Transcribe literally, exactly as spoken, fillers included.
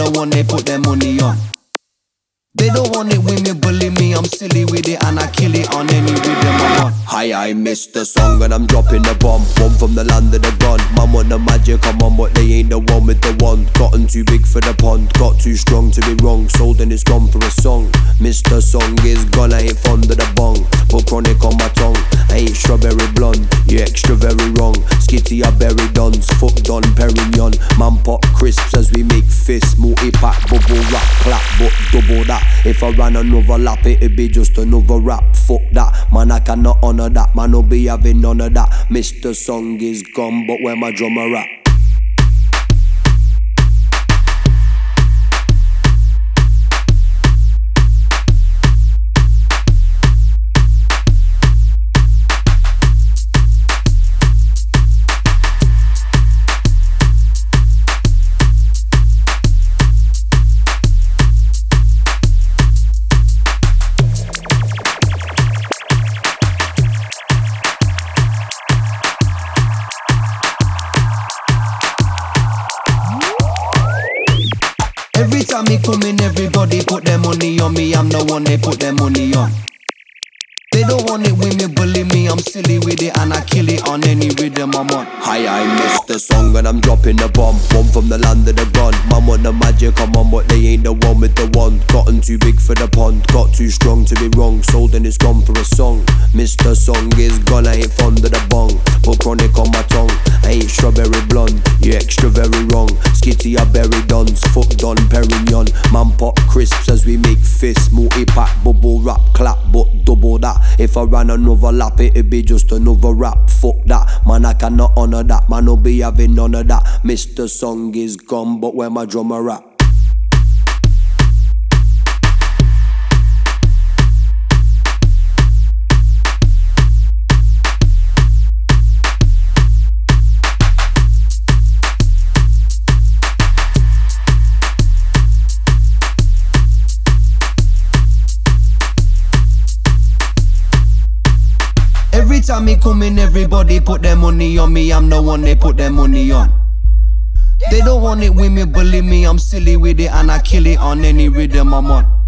the one they put their money on. They don't want it with me, bully me, I'm silly with it and I kill it on any rhythm I'm on. Hi, I missed the song and I'm dropping the bomb. One from the land of the gun. Man want the magic, I'm on, but they ain't the one with the wand. Gotten too big for the pond, got too strong to be wrong. Sold and it's gone for a song. Mister Song is gone, I ain't fond of the bong. Put chronic on my tongue, I ain't strawberry blonde. You extra very wrong, skitty I berry dons. Fuck Don Perignon, man pop crisps as we make fists. Multi-pack, bubble wrap, clap, but double that. If I ran another lap, it'd be just another rap. Fuck that, man, I cannot honour that. Man, I'll be having none of that. Mister Song is gone, but where my drummer at? Every time me come in, everybody put their money on me. I'm the one they put their money on. They don't want it with me, bully me, I'm silly with it and I kill it on any rhythm I'm on. Hi, I missed the song and I'm dropping the bomb. One from the land of the gun. Man want the magic, I'm on, but they ain't the one with the wand. Gotten too big for the pond, got too strong to be wrong. Sold and it's gone for a song. Mister Song is gone, I ain't fond of the bong. Put chronic on my tongue, I ain't strawberry blonde. You extra very wrong, skitty I berry dons. Fuck Don Perignon, man pop crisps as we make fists. Multi-pack, bubble wrap, clap, but double that. If I ran another lap, it'd be just another rap. Fuck that, man, I cannot honour that. Man, I'll be having none of that. Mister Song is gone, but where my drummer at? Every time me come in, everybody put their money on me. I'm the one they put their money on. They don't want it with me, bully me, I'm silly with it and I kill it on any rhythm I'm on.